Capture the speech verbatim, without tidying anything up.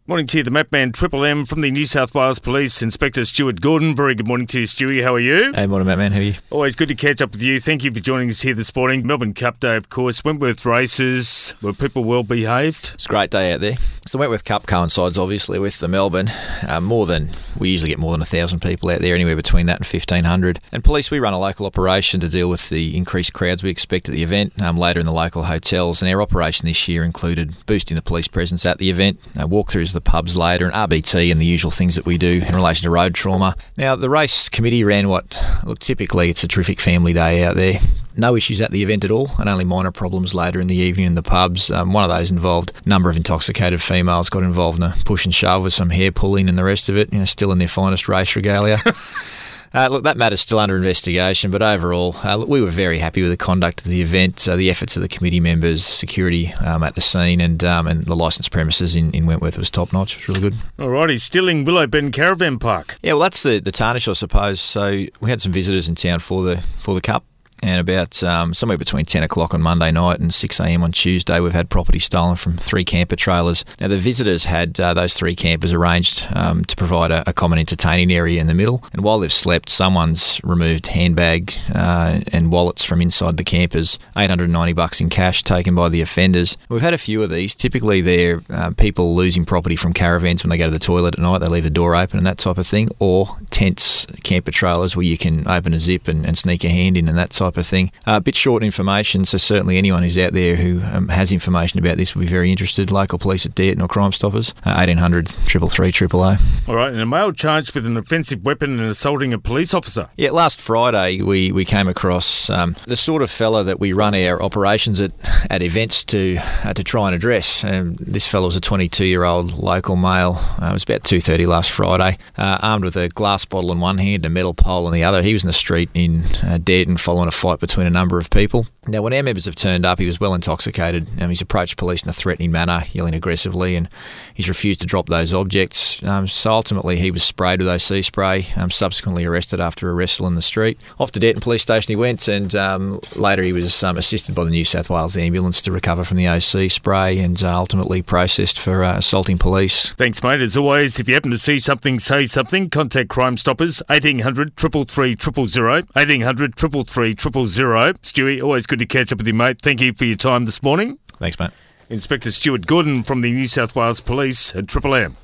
Morning to you, the Mapman Triple M from the New South Wales Police, Inspector Stuart Gordon. Very good morning to you, Stewie. How are you? Hey, morning, Mapman. How are you? Always good to catch up with you. Thank you for joining us here this morning. Melbourne Cup Day, of course. Wentworth races. Were people well behaved? It's a great day out there. So the Wentworth Cup coincides, obviously, with the Melbourne. Uh, more than, we usually get more than one thousand people out there, anywhere between that and fifteen hundred. And police, we run a local operation to deal with the increased crowds we expect at the event, um, later in the local hotels. And our operation this year included boosting the police presence at the event, uh, walkthroughs of the pubs later, and R B T and the usual things that we do in relation to road trauma. Now, the race committee ran what, look, typically it's a terrific family day out there. No issues at the event at all, and only minor problems later in the evening in the pubs. Um, one of those involved a number of intoxicated females got involved in a push and shove with some hair pulling and the rest of it, you know, still in their finest race regalia. Uh, look, that matter's still under investigation, but overall, uh, look, we were very happy with the conduct of the event, uh, the efforts of the committee members, security um, at the scene, and um, and the licensed premises in, in Wentworth was top-notch. It was really good. Alrighty, Stilling Willow Bend Caravan Park. Yeah, well, that's the, the tarnish, I suppose. So we had some visitors in town for the for the Cup. And about um, somewhere between ten o'clock on Monday night and six a.m. on Tuesday, we've had property stolen from three camper trailers. Now, the visitors had uh, those three campers arranged um, to provide a, a common entertaining area in the middle. And while they've slept, someone's removed handbag uh, and wallets from inside the campers, eight hundred ninety bucks in cash taken by the offenders. We've had a few of these. Typically, they're uh, people losing property from caravans when they go to the toilet at night. They leave the door open and that type of thing. Or tents, camper trailers where you can open a zip and, and sneak a hand in and that type of thing. Uh, a bit short information, so certainly anyone who's out there who um, has information about this will be very interested. Local police at Dearton or Crime Stoppers, uh, eighteen hundred, three three three, O O. All right, and a male charged with an offensive weapon and assaulting a police officer. Yeah, last Friday we, we came across um, the sort of fella that we run our operations at, at events to uh, to try and address. Um, this fellow was a twenty-two-year-old local male. Uh, it was about two thirty last Friday, uh, armed with a glass bottle in one hand and a metal pole in the other. He was in the street in uh, Dearton following a fight between a number of people. Now, when our members have turned up, he was well intoxicated. Um, he's approached police in a threatening manner, yelling aggressively, and he's refused to drop those objects. Um, so ultimately, he was sprayed with O C spray, um, subsequently arrested after a wrestle in the street. Off to Dearton Police Station he went, and um, later he was um, assisted by the New South Wales Ambulance to recover from the O C spray and uh, ultimately processed for uh, assaulting police. Thanks, mate. As always, if you happen to see something, say something. Contact Crime Stoppers, eighteen hundred, three three three, zero zero, eighteen hundred, three three three, zero zero. Stewie, always good to catch up with you, mate. Thank you for your time this morning. Thanks, mate. Inspector Stuart Gordon from the New South Wales Police at Triple M.